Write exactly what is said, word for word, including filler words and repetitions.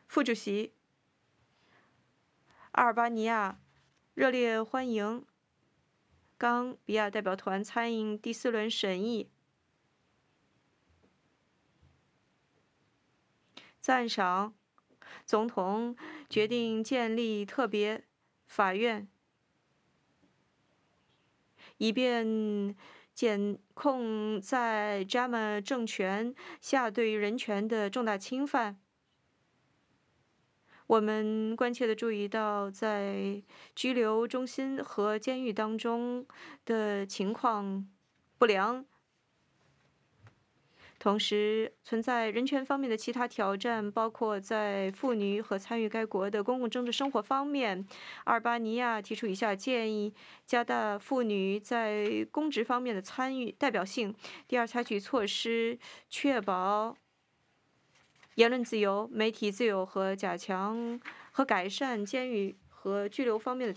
副主席。阿尔巴尼亚热烈欢迎冈比亚代表团参与第四轮审议，赞赏总统决定建立特别法院，以便检控在扎马政权下对人权的重大侵犯。我们关切地注意到，在拘留中心和监狱当中的情况不良，同时存在人权方面的其他挑战，包括在妇女和参与该国的公共政治生活方面。阿尔巴尼亚提出以下建议：加大妇女在公职方面的参与代表性；第二，采取措施确保言论自由、媒体自由和加强和改善监狱和拘留方面的